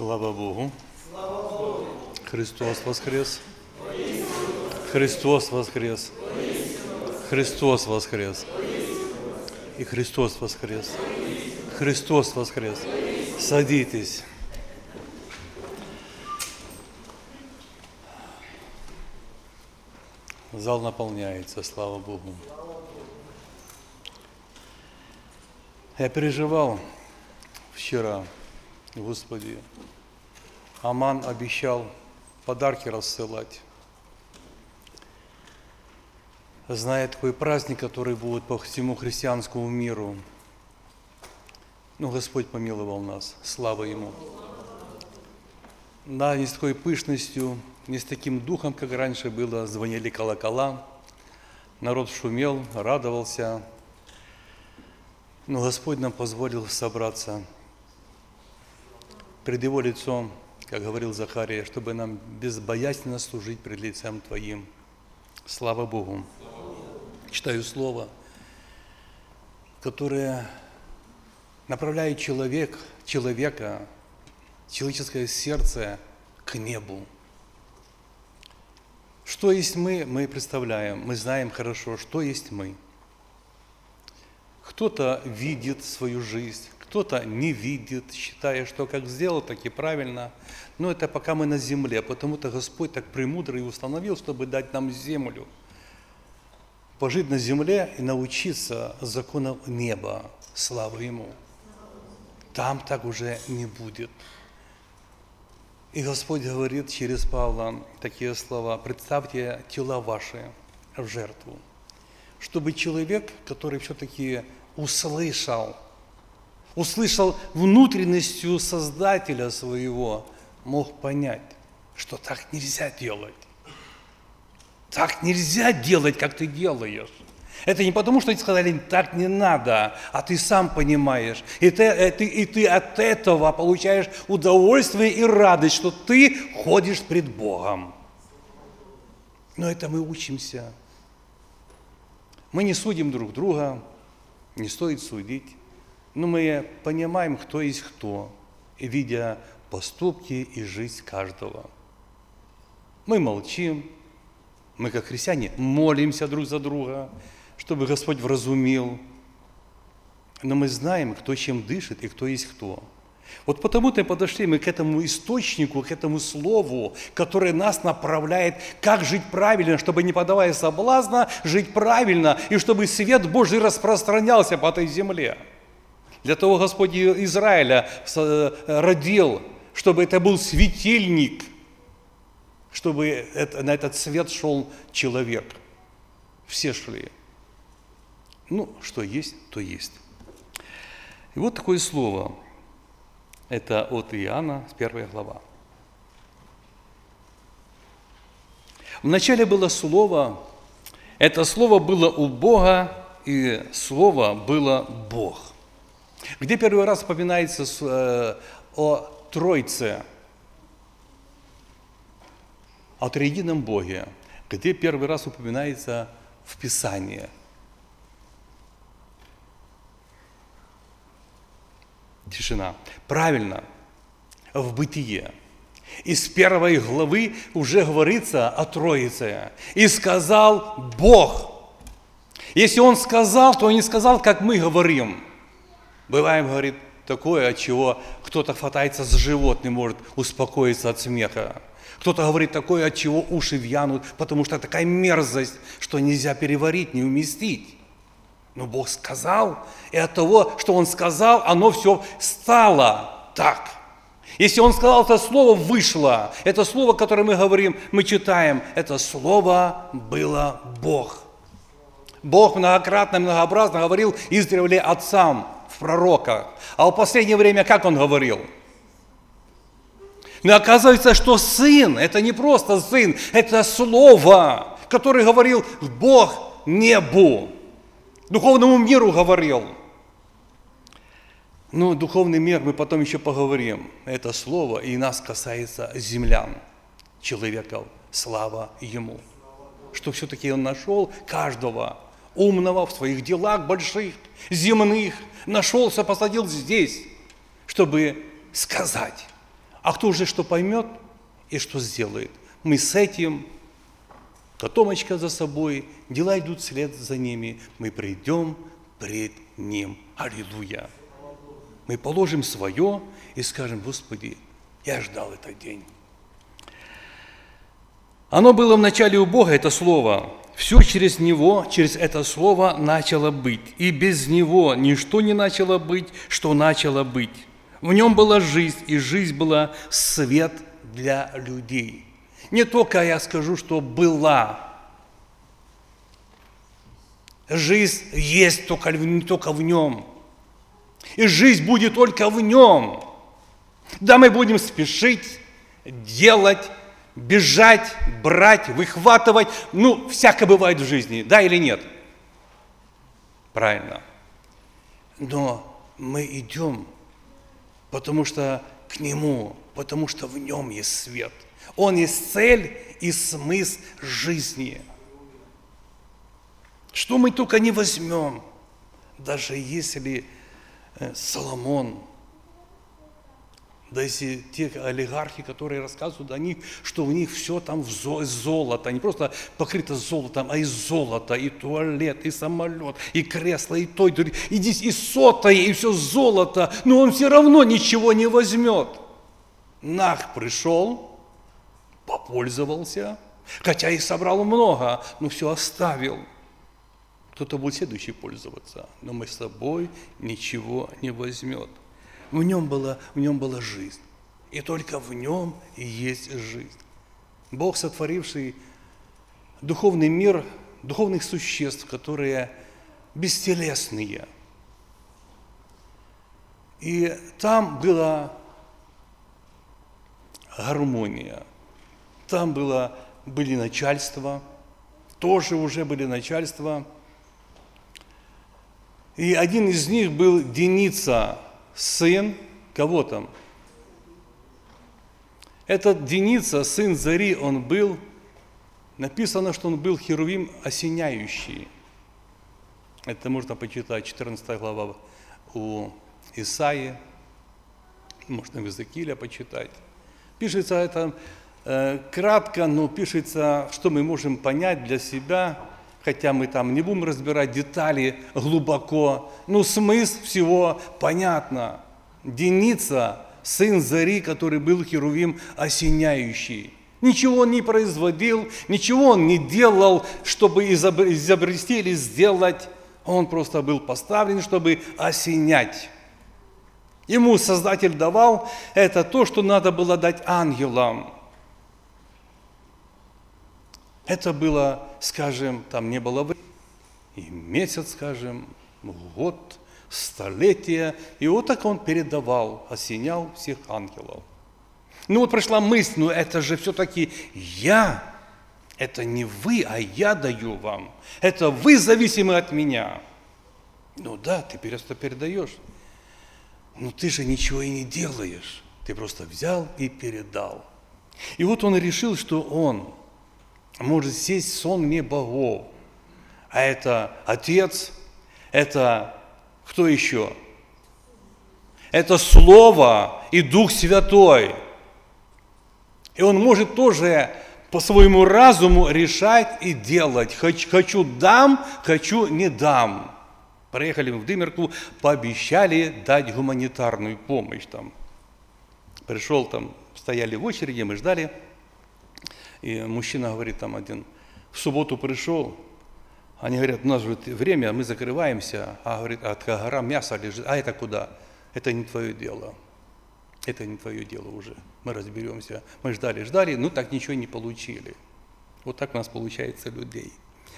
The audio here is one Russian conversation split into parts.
Слава Богу! Христос воскрес! Христос воскрес! Христос воскрес! И Христос воскрес! Христос воскрес! Садитесь! Зал наполняется, слава Богу! Я переживал вчера, Господи, Аман обещал подарки рассылать. Зная такой праздник, который будет по всему христианскому миру. Но Господь помиловал нас, слава Ему. Да, не с такой пышностью, не с таким духом, как раньше было, звонили колокола, народ шумел, радовался. Но Господь нам позволил собраться пред Его лицом, как говорил Захария, чтобы нам безбоязненно служить пред лицем Твоим. Слава Богу! Читаю слово, которое направляет человека, человеческое сердце к небу. Что есть мы представляем, мы знаем хорошо, что есть мы. Кто-то видит свою жизнь, кто-то не видит, считая, что как сделал, так и правильно. Но это пока мы на земле, потому-то Господь так премудрый и установил, чтобы дать нам землю. Пожить на земле и научиться законам неба. Слава Ему! Там так уже не будет. И Господь говорит через Павла такие слова: «Представьте тела ваши в жертву», чтобы человек, который все-таки услышал внутренностью Создателя своего, мог понять, что так нельзя делать. Так нельзя делать, как ты делаешь. Это не потому, что тебе сказали, так не надо, а ты сам понимаешь. И ты от этого получаешь удовольствие и радость, что ты ходишь пред Богом. Но это мы учимся. Мы не судим друг друга, не стоит судить. Но мы понимаем, кто есть кто, видя поступки и жизнь каждого. Мы молчим, мы, как христиане, молимся друг за друга, чтобы Господь вразумил. Но мы знаем, кто чем дышит и кто есть кто. Вот потому-то подошли мы к этому источнику, к этому слову, которое нас направляет, как жить правильно, чтобы, не поддавая соблазна, жить правильно, и чтобы свет Божий распространялся по этой земле. Для того Господь Израиля родил, чтобы это был светильник, чтобы на этот свет шел человек. Все шли. Ну, что есть, то есть. И вот такое слово. Это от Иоанна, 1 глава. Вначале было слово, это слово было у Бога, и слово было Бог. Где первый раз упоминается о Тройце, о триедином Боге? Где первый раз упоминается в Писании? Тишина. Правильно, в Бытие. Из 1 главы уже говорится о Троице. «И сказал Бог». Если Он сказал, то Он не сказал, как мы говорим. Бывает, говорит, такое, от чего кто-то хватается за живот, не может успокоиться от смеха. Кто-то говорит такое, от чего уши вянут, потому что такая мерзость, что нельзя переварить, не уместить. Но Бог сказал, и от того, что Он сказал, оно все стало так. Если Он сказал, это слово вышло, это слово, которое мы говорим, мы читаем, это слово было Бог. Бог многократно, многообразно говорил издревле отцам в пророках. А в последнее время как Он говорил? Но оказывается, что Сын, это не просто Сын, это Слово, которое говорил Бог небу. Духовному миру говорил. Ну, духовный мир мы потом еще поговорим. Это слово и нас касается землян, человеков. Слава Ему. Что все-таки Он нашел каждого умного в своих делах больших, земных, нашелся, посадил здесь, чтобы сказать. А кто уже что поймет и что сделает? Мы с этим, котомочка за собой, дела идут вслед за ними. Мы придем пред Ним. Аллилуйя! Мы положим свое и скажем: Господи, я ждал этот день. Оно было в начале у Бога, это Слово. Все через Него, через это Слово начало быть. И без Него ничто не начало быть, что начало быть. В Нем была жизнь, и жизнь была свет для людей. Не только я скажу, что была. Жизнь есть только в Нем. И жизнь будет только в Нем. Да, мы будем спешить, делать, бежать, брать, выхватывать. Всякое бывает в жизни, да или нет? Правильно. Но мы идем, потому что к Нему, потому что в Нем есть свет. Он есть цель и смысл жизни. Что мы только не возьмем, даже если Соломон, да если те олигархи, которые рассказывают о них, что у них все там из золота, не просто покрыто золотом, а из золота, и туалет, и самолет, и кресло, и то, и сотое, и все золото, но он все равно ничего не возьмет. Нах пришел, попользовался, хотя и собрал много, но все оставил. Кто-то будет следующий пользоваться, но мы с собой ничего не возьмет. В нем была жизнь, и только в нем и есть жизнь. Бог, сотворивший духовный мир, духовных существ, которые бестелесные. И там была гармония, там были начальства, тоже уже были начальства. И один из них был Деница, сын, кого там? Этот Деница, сын Зари, он был, написано, что он был херувим осеняющий. Это можно почитать, 14 глава у Исаии, можно в Иезекииля почитать. Пишется это кратко, но пишется, что мы можем понять для себя, хотя мы там не будем разбирать детали глубоко, но смысл всего понятно. Деница, сын Зари, который был херувим осеняющий. Ничего он не производил, ничего он не делал, чтобы изобрести или сделать. Он просто был поставлен, чтобы осенять. Ему Создатель давал это то, что надо было дать ангелам. Это было, скажем, там не было времени, и месяц, скажем, год, столетие. И вот так он передавал, осенял всех ангелов. Прошла мысль, это же все-таки я. Это не вы, а я даю вам. Это вы зависимы от меня. Да, ты просто передаешь. Но ты же ничего и не делаешь. Ты просто взял и передал. И вот он решил, что он может сесть в сонме богов. А это Отец, это кто еще? Это Слово и Дух Святой. И он может тоже по своему разуму решать и делать. Хочу дам, хочу не дам. Приехали в Дымерку, пообещали дать гуманитарную помощь там. Пришел там, стояли в очереди, мы ждали. И мужчина говорит там один, в субботу пришел, они говорят, у нас же время, мы закрываемся, а говорит, гора мяса лежит, а это куда? Это не твое дело. Это не твое дело уже, мы разберемся. Мы ждали, так ничего не получили. Вот так у нас получается людей.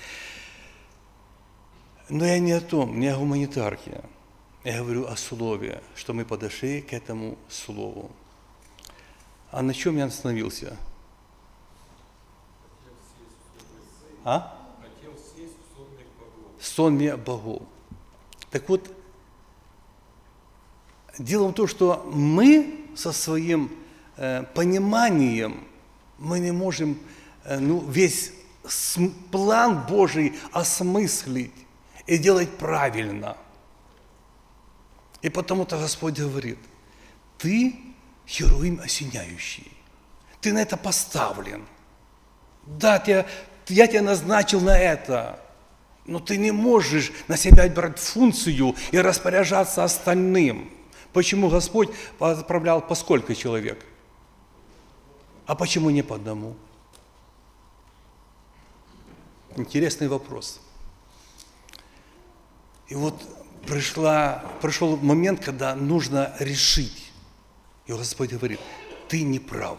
Но я не о том, не о гуманитарке. Я говорю о слове, что мы подошли к этому слову. А на чем я остановился? Хотел сесть в сонме богов. Сонме богов. Так вот, дело в том, что мы со своим пониманием, мы не можем весь план Божий осмыслить и делать правильно. И потому-то Господь говорит, ты Херувим осеняющий. Ты на это поставлен. Да, я тебя назначил на это. Но ты не можешь на себя брать функцию и распоряжаться остальным. Почему Господь отправлял по сколько человек? А почему не по одному? Интересный вопрос. И вот пришел момент, когда нужно решить. И Господь говорит, ты не прав.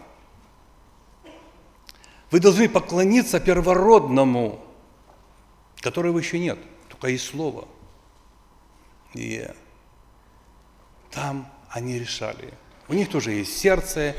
Вы должны поклониться первородному, которого еще нет, только есть Слово. И там они решали. У них тоже есть сердце,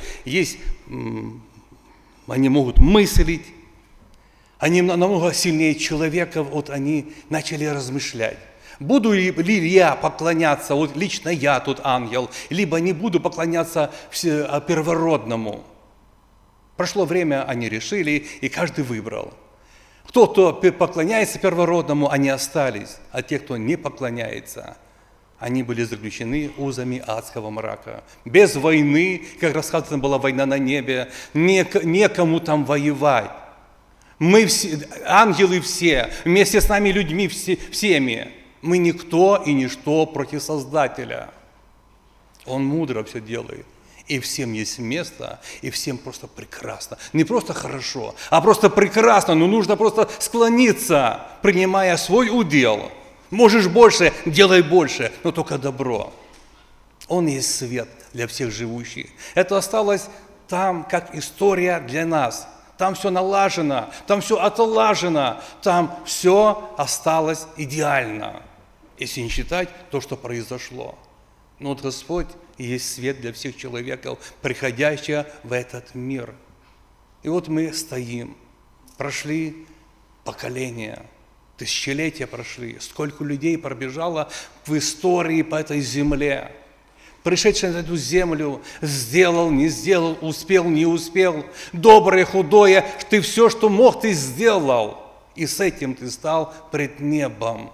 они могут мыслить. Они намного сильнее человека, вот они начали размышлять. Буду ли я поклоняться, вот лично я тут ангел, либо не буду поклоняться первородному. Прошло время, они решили, и каждый выбрал. Кто поклоняется первородному, они остались, а те, кто не поклоняется, они были заключены узами адского мрака. Без войны, как рассказано, была война на небе, некому там воевать. Мы все, ангелы все, вместе с нами людьми всеми, мы никто и ничто против Создателя. Он мудро все делает. И всем есть место, и всем просто прекрасно. Не просто хорошо, а просто прекрасно, но нужно просто склониться, принимая свой удел. Можешь больше, делай больше, но только добро. Он есть свет для всех живущих. Это осталось там, как история для нас. Там все налажено, там все отлажено, там все осталось идеально, если не считать то, что произошло. Но вот Господь и есть свет для всех человеков, приходящих в этот мир. И вот мы стоим, прошли поколения, тысячелетия прошли, сколько людей пробежало в истории по этой земле. Пришедший на эту землю, сделал, не сделал, успел, не успел, доброе, худое, ты все, что мог, ты сделал. И с этим ты стал пред небом.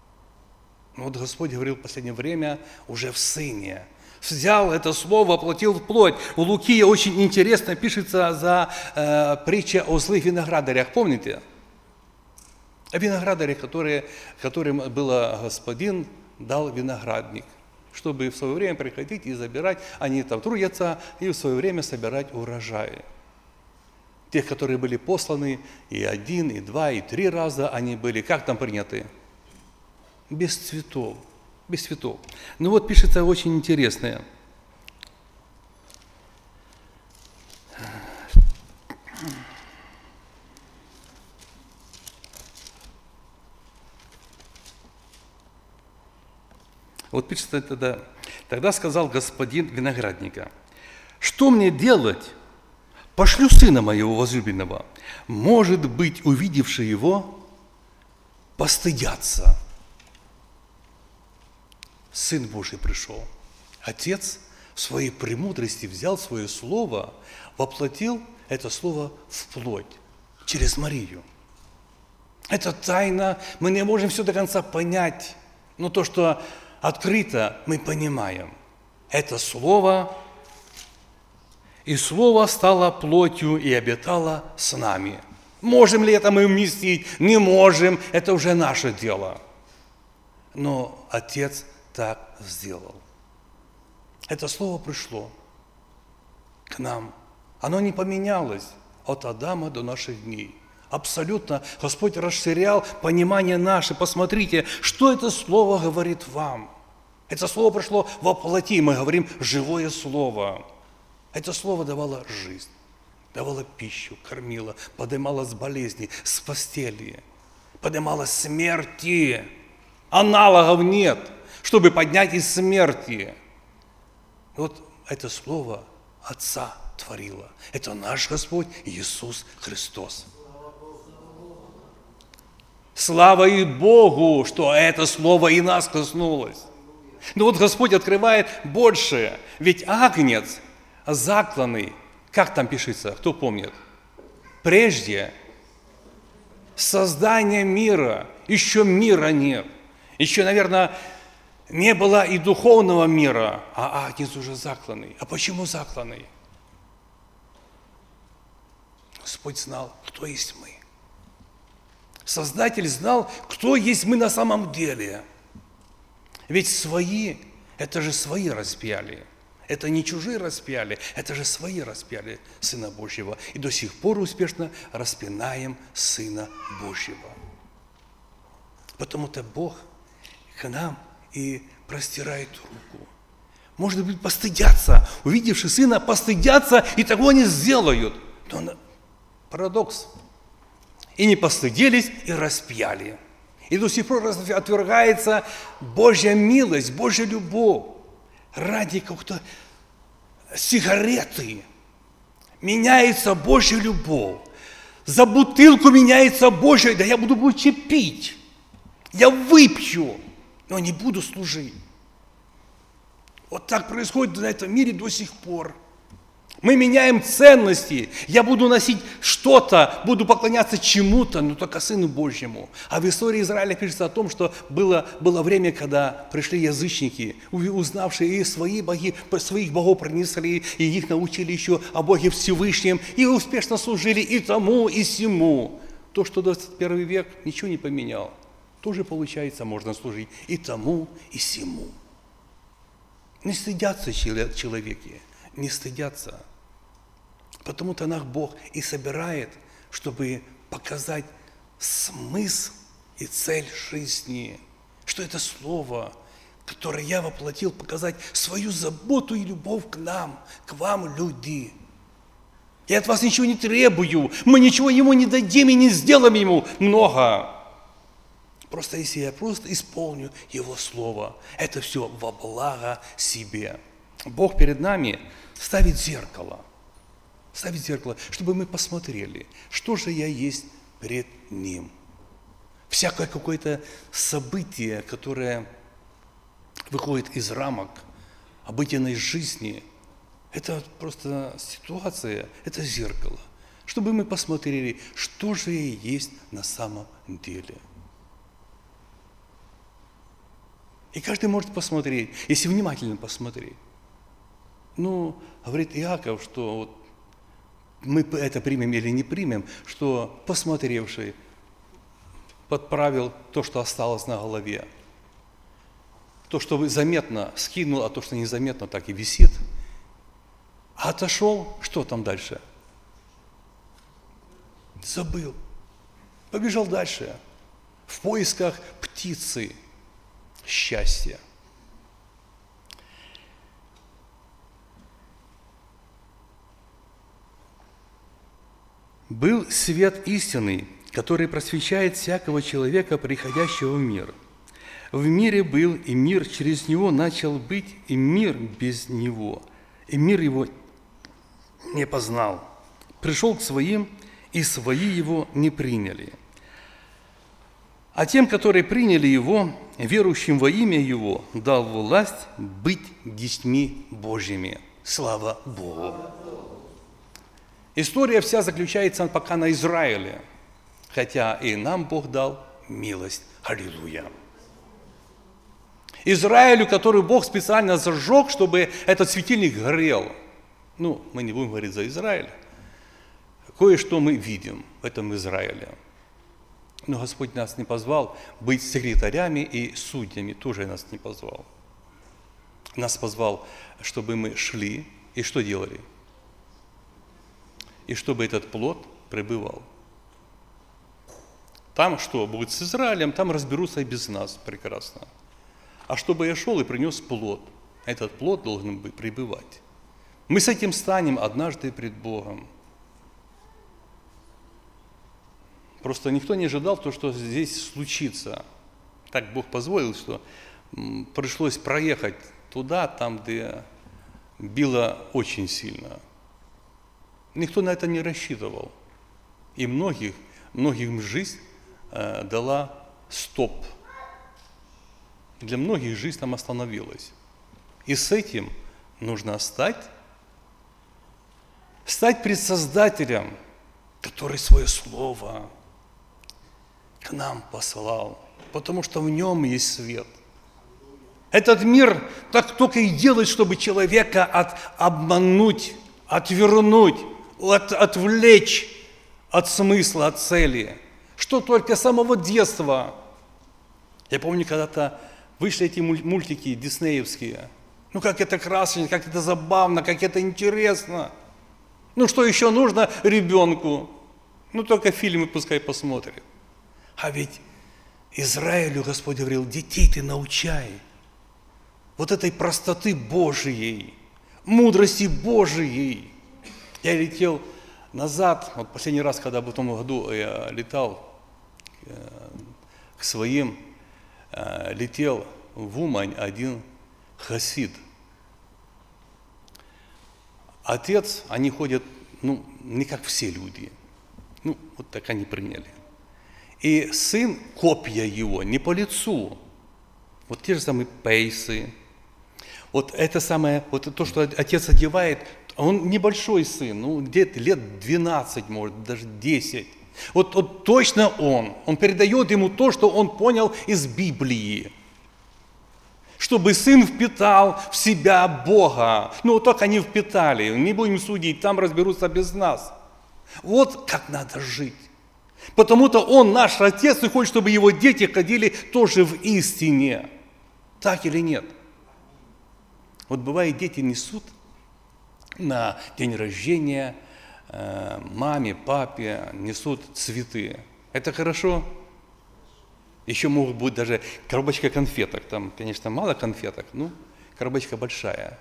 Но вот Господь говорил в последнее время уже в Сыне. Взял это слово, воплотил в плоть. У Луки очень интересно пишется за притча о злых виноградарях. Помните? О виноградарях, которым был господин, дал виноградник, чтобы в свое время приходить и забирать. Они там трудятся и в свое время собирать урожаи. Тех, которые были посланы и 1, и 2, и 3 раза, они были, как там приняты? Без цветов. Без цветов. Ну вот пишется очень интересное. Вот пишется тогда сказал господин виноградника, что мне делать? Пошлю сына моего возлюбленного. Может быть, увидевшие его, постыдятся. Сын Божий пришел. Отец в своей премудрости взял свое слово, воплотил это слово в плоть через Марию. Это тайна, мы не можем все до конца понять, но то, что открыто, мы понимаем. Это слово, и слово стало плотью и обитало с нами. Можем ли это мы вместить? Не можем, это уже наше дело. Но Отец так сделал. Это слово пришло к нам. Оно не поменялось от Адама до наших дней. Абсолютно Господь расширял понимание наше. Посмотрите, что это слово говорит вам. Это слово пришло во плоти, мы говорим живое слово. Это слово давало жизнь, давало пищу, кормило, поднимало с болезней, с постели, поднимало с смерти. Аналогов нет, чтобы поднять из смерти. Вот это слово Отца творило. Это наш Господь Иисус Христос. Слава и Богу, что это слово и нас коснулось. Но вот Господь открывает больше. Ведь агнец закланный, как там пишется, кто помнит? Прежде создания мира, еще мира нет. Еще, наверное, Не было и духовного мира, а Агнец уже закланный. А почему закланный? Господь знал, кто есть мы. Создатель знал, кто есть мы на самом деле. Ведь свои, это же свои распяли. Это не чужие распяли, это же свои распяли Сына Божьего. И до сих пор успешно распинаем Сына Божьего. Потому-то Бог к нам и простирает руку. Может быть, постыдятся, увидевши Сына, постыдятся, и того не сделают. Но парадокс. И не постыдились, и распяли. И до сих пор отвергается Божья милость, Божья любовь. Ради какой-то сигареты меняется Божья любовь. За бутылку меняется Божья, да я буду больше пить. Я выпью, но не буду служить. Вот так происходит на этом мире до сих пор. Мы меняем ценности. Я буду носить что-то, буду поклоняться чему-то, но только Сыну Божьему. А в истории Израиля пишется о том, что было время, когда пришли язычники, узнавшие и свои боги, своих богов принесли, и их научили еще о Боге Всевышнем, и успешно служили и тому, и сему. То, что 21 век ничего не поменял, тоже, получается, можно служить и тому, и сему. Не стыдятся человеки, не стыдятся. Потому-то нас Бог и собирает, чтобы показать смысл и цель жизни. Что это слово, которое я воплотил, показать свою заботу и любовь к нам, к вам, люди. Я от вас ничего не требую, мы ничего ему не дадим и не сделаем ему много. Просто если я просто исполню его слово, это все во благо себе. Бог перед нами ставит зеркало, чтобы мы посмотрели, что же я есть пред Ним. Всякое какое-то событие, которое выходит из рамок обыденной жизни, это просто ситуация, это зеркало, чтобы мы посмотрели, что же я есть на самом деле. И каждый может посмотреть, если внимательно посмотреть. Говорит Иаков, что вот мы это примем или не примем, что посмотревший подправил то, что осталось на голове. То, что заметно, скинул, а то, что незаметно, так и висит. А отошел, что там дальше? Забыл. Побежал дальше. В поисках птицы счастья. Был свет истинный, который просвещает всякого человека, приходящего в мир. В мире был, и мир через него начал быть, и мир без него, и мир его не познал. Пришел к своим, и свои его не приняли. А тем, которые приняли его, верующим во имя его, дал власть быть детьми Божьими. Слава Богу! История вся заключается пока на Израиле, хотя и нам Бог дал милость. Аллилуйя! Израилю, который Бог специально зажег, чтобы этот светильник горел. Мы не будем говорить за Израиль. Кое-что мы видим в этом Израиле. Но Господь нас не позвал быть секретарями и судьями, тоже нас не позвал. Нас позвал, чтобы мы шли и что делали? И чтобы этот плод пребывал. Там что будет с Израилем, там разберутся и без нас прекрасно. А чтобы я шел и принес плод, этот плод должен быть пребывать. Мы с этим станем однажды пред Богом. Просто никто не ожидал то, что здесь случится. Так Бог позволил, что пришлось проехать туда, там, где било очень сильно. Никто на это не рассчитывал. И многим жизнь дала стоп. Для многих жизнь там остановилась. И с этим нужно стать пред Создателем, который свое слово к нам послал, потому что в нем есть свет. Этот мир так только и делает, чтобы человека обмануть, отвернуть, отвлечь от смысла, от цели. Что только с самого детства. Я помню, когда-то вышли эти мультики диснеевские. Ну, как это красочно, как это забавно, как это интересно. Ну, что еще нужно ребенку? Ну, только фильмы пускай посмотрит. А ведь Израилю Господь говорил: детей ты научай вот этой простоты Божией, мудрости Божией. Я летел назад, вот последний раз, когда в том году я летал к своим, летел в Умань один хасид. Отец, они ходят, ну, не как все люди. Ну, вот так они приняли. И сын, копия его, не по лицу. Вот те же самые пейсы. Вот это самое, вот то, что отец одевает, он небольшой сын, ну, где-то лет 12, может, даже 10. Вот точно он передает ему то, что он понял из Библии. Чтобы сын впитал в себя Бога. Ну, вот так они впитали. Не будем судить, там разберутся без нас. Вот как надо жить. Потому-то он наш отец и хочет, чтобы его дети ходили тоже в истине. Так или нет? Вот бывает, дети несут на день рождения маме, папе, несут цветы. Это хорошо? Еще могут быть даже коробочка конфеток. Там, конечно, мало конфеток, но коробочка большая.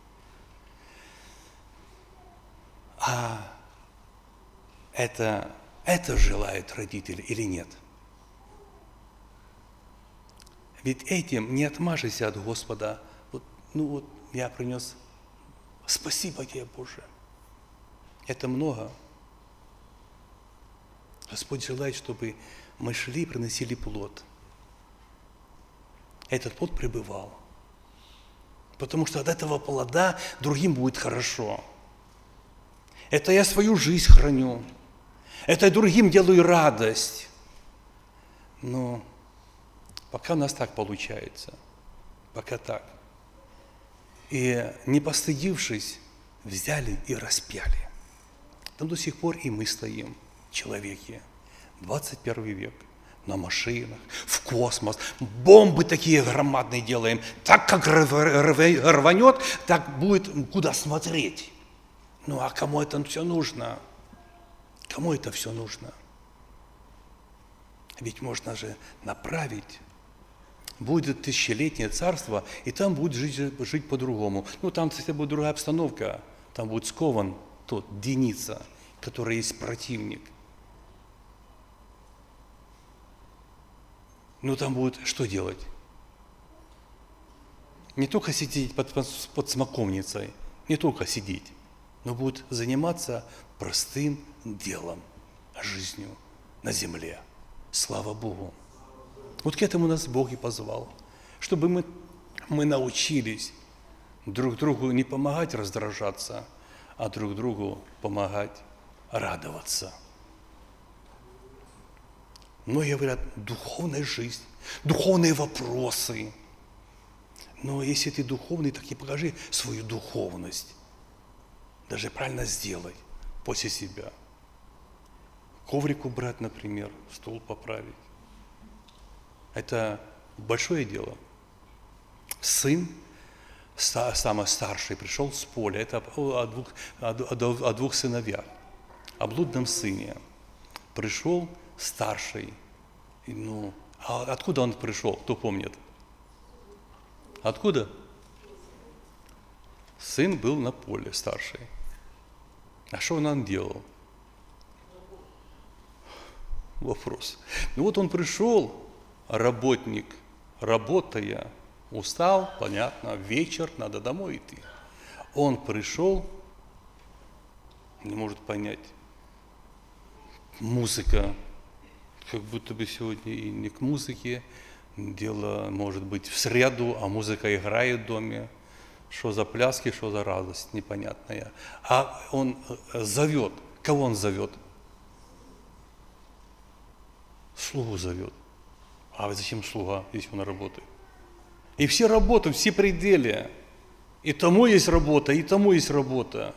А это желают родители или нет? Ведь этим не отмажешься от Господа. Вот я принес, спасибо тебе, Боже. Это много. Господь желает, чтобы мы шли, приносили плод. Этот плод пребывал. Потому что от этого плода другим будет хорошо. Это я свою жизнь храню. Это я другим делаю радость. Но пока у нас так получается. Пока так. И не постыдившись, взяли и распяли. Там до сих пор и мы стоим, человеки. 21 век. На машинах, в космос. Бомбы такие громадные делаем. Так как рванет, так будет куда смотреть. Ну а кому это все нужно? Кому это все нужно? Ведь можно же направить. Будет тысячелетнее царство, и там будет жить по-другому. Ну, там, кстати, будет другая обстановка. Там будет скован тот, Деница, который есть противник. Ну, там будет что делать? Не только сидеть под смоковницей, не только сидеть, но будет заниматься простым делом, жизнью на земле. Слава Богу. Вот к этому нас Бог и позвал, чтобы мы научились друг другу не помогать раздражаться, а друг другу помогать радоваться. Многие говорят, духовная жизнь, духовные вопросы. Но если ты духовный, так и покажи свою духовность. Даже правильно сделай после себя. Коврик убрать, например, стол поправить. Это большое дело. Сын, самый старший, пришел с поля. Это о двух сыновьях. О блудном сыне. Пришел старший. Ну, а откуда он пришел? Кто помнит? Откуда? Сын был на поле, старший. А что он делал? Вопрос. Ну вот он пришел, работник, работая, устал, понятно, вечер, надо домой идти. Он пришел, не может понять, музыка, как будто бы сегодня и не к музыке, дело может быть в среду, а музыка играет в доме. Что за пляски, что за радость непонятная. А он зовет. Кого он зовет? Слугу зовет. А зачем слуга, если он работает? И все работают, все пределы. И тому есть работа, и тому есть работа.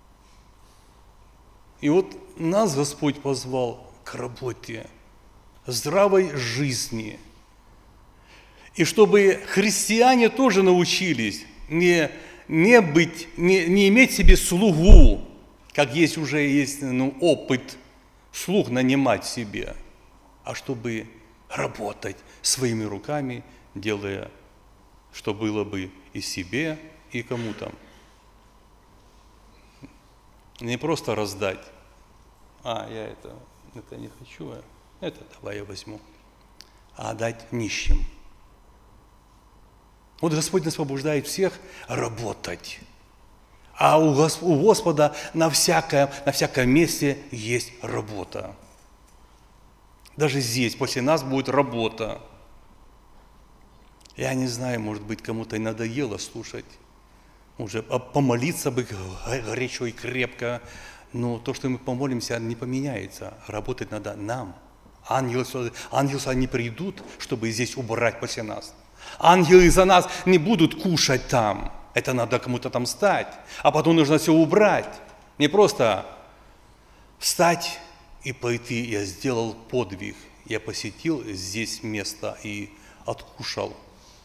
И вот нас Господь позвал к работе, здравой жизни. И чтобы христиане тоже научились не иметь себе слугу, как есть опыт, слуг нанимать себе, а чтобы работать своими руками, делая, что было бы и себе, и кому-то. Не просто раздать, я это не хочу, это давай я возьму, а дать нищим. Вот Господь нас побуждает всех работать. А у Господа на всяком месте есть работа. Даже здесь, после нас будет работа. Я не знаю, может быть, кому-то и надоело слушать. Уже помолиться бы горячо и крепко. Но то, что мы помолимся, не поменяется. Работать надо нам. Ангелы не придут, чтобы здесь убрать после нас. Ангелы за нас не будут кушать там. Это надо кому-то там встать. А потом нужно все убрать. Не просто встать и пойти. Я сделал подвиг. Я посетил здесь место и откушал.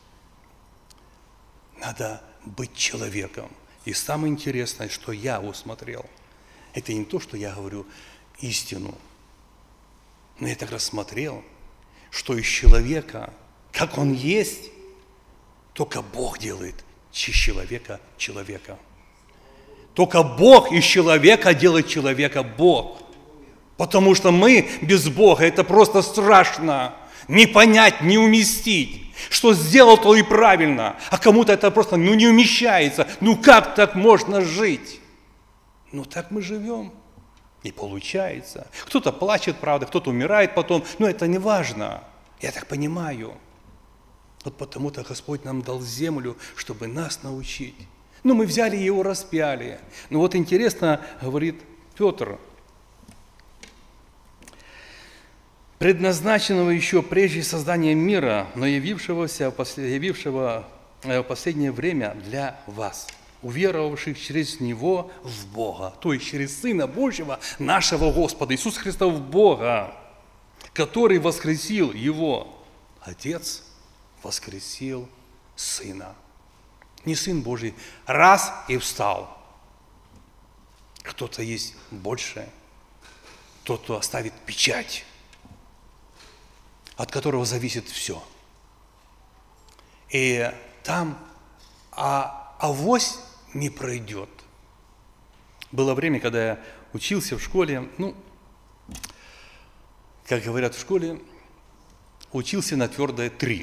Надо быть человеком. И самое интересное, что я усмотрел, это не то, что я говорю истину. Но я так рассмотрел, что из человека, как он есть, только Бог делает из человека человека. Только Бог из человека делает человека Бог. Потому что мы без Бога, это просто страшно. Не понять, не уместить. Что сделал, то и правильно. А кому-то это просто не умещается. Как так можно жить? Так мы живем. И получается. Кто-то плачет, правда, кто-то умирает потом. Но это не важно. Я так понимаю. Вот потому-то Господь нам дал землю, чтобы нас научить. Мы взяли его, распяли. Вот интересно, говорит Петр, предназначенного еще прежде создания мира, но явившего в последнее время для вас, уверовавших через Него в Бога, то есть через Сына Божьего, нашего Господа Иисуса Христа в Бога, который воскресил Его. Отец воскресил Сына. Не Сын Божий раз и встал. Кто-то есть больше, тот, кто оставит печать, от которого зависит все. И там авось не пройдет. Было время, когда я учился в школе, как говорят в школе, учился на твердое 3.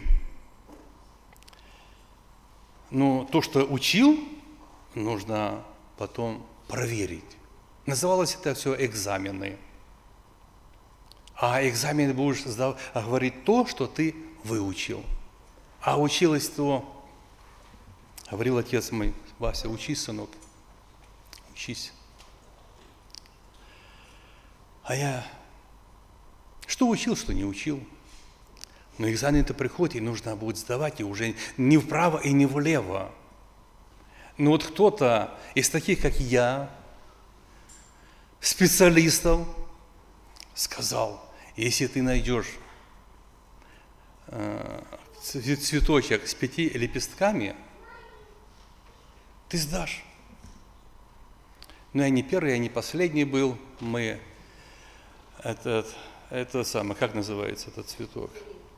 Но то, что учил, нужно потом проверить. Называлось это все экзамены. А экзамен будешь говорить то, что ты выучил. А училось то, говорил отец мой, Вася, учись, сынок, учись. А я что учил, что не учил. Но экзамен-то приходит, и нужно будет сдавать, и уже не вправо и не влево. Но вот кто-то из таких, как я, специалистов, сказал, если ты найдешь цветочек с 5 лепестками, ты сдашь. Но я не первый, я не последний был. Мы, это самое, как называется этот цветок?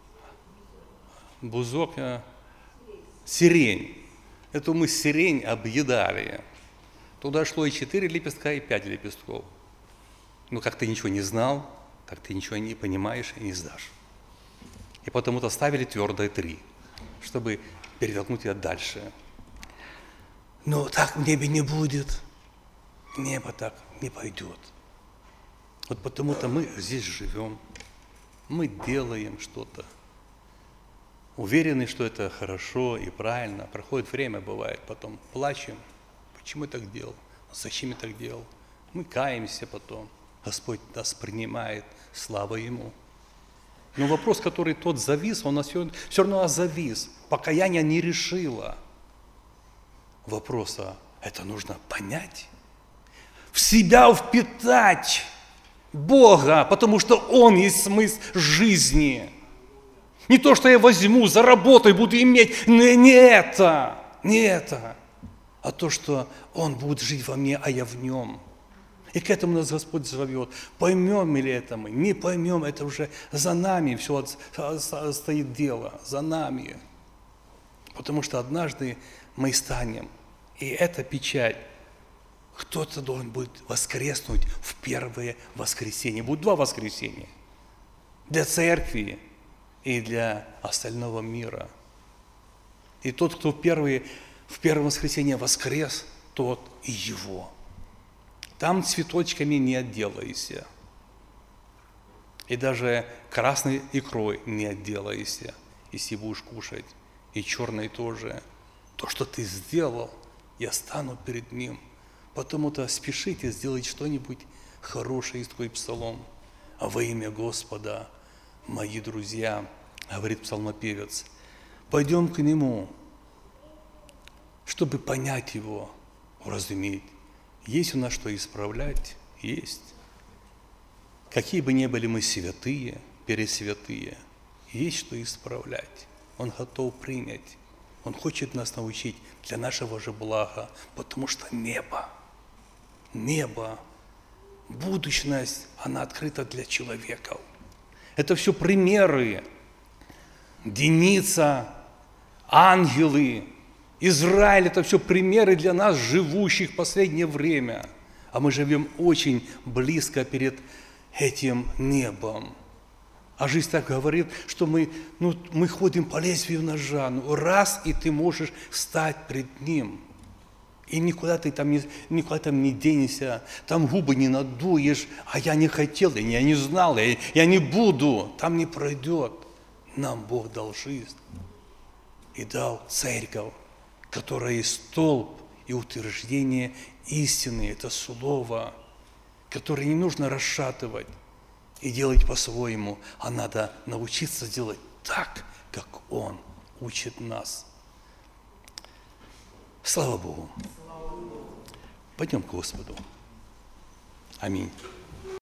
Бузок, сирень. Это мы сирень объедали. Туда шло и 4 лепестка, и 5 лепестков. Как ты ничего не знал, так ты ничего не понимаешь и не сдашь. И потому-то ставили твердое 3, чтобы перетолкнуть тебя дальше. Но так в небе не будет. Небо так не пойдет. Вот потому-то мы здесь живем. Мы делаем что-то. Уверены, что это хорошо и правильно. Проходит время, бывает, потом плачем. Почему я так делал? Зачем я так делал? Мы каемся потом. Господь нас принимает, слава Ему. Но вопрос, который тот завис, он все равно завис. Покаяние не решило вопроса. Это нужно понять, в себя впитать Бога, потому что Он есть смысл жизни. Не то, что я возьму, заработаю, буду иметь, не это, а то, что Он будет жить во мне, а я в Нем. И к этому нас Господь зовет. Поймем ли это мы? Не поймем, это уже за нами все стоит дело, за нами. Потому что однажды мы станем, и эта печать, кто-то должен будет воскреснуть в первое воскресенье. Будет 2 воскресенья. Для церкви и для остального мира. И тот, кто в первое воскресенье воскрес, тот и его. Там цветочками не отделаешься. И даже красной икрой не отделаешься, если будешь кушать. И черной тоже. То, что ты сделал, я стану перед Ним. Потому-то спешите сделать что-нибудь хорошее из твой псалом. А во имя Господа, мои друзья, говорит псалмопевец, пойдем к Нему, чтобы понять Его, уразуметь. Есть у нас что исправлять? Есть. Какие бы ни были мы святые, пересвятые, есть что исправлять. Он готов принять. Он хочет нас научить для нашего же блага, потому что небо, будущность, она открыта для человека. Это все примеры. Деница, ангелы, Израиль – это все примеры для нас, живущих в последнее время. А мы живем очень близко перед этим небом. А жизнь так говорит, что мы ходим по лезвию ножа. Раз, и ты можешь встать пред Ним. И никуда там не денешься, там губы не надуешь, а я не хотел, я не знал, я не буду. Там не пройдет. Нам Бог дал жизнь и дал церковь, которая есть столб и утверждение истины. Это слово, которое не нужно расшатывать и делать по-своему, а надо научиться делать так, как Он учит нас. Слава Богу. Пойдем к Господу. Аминь.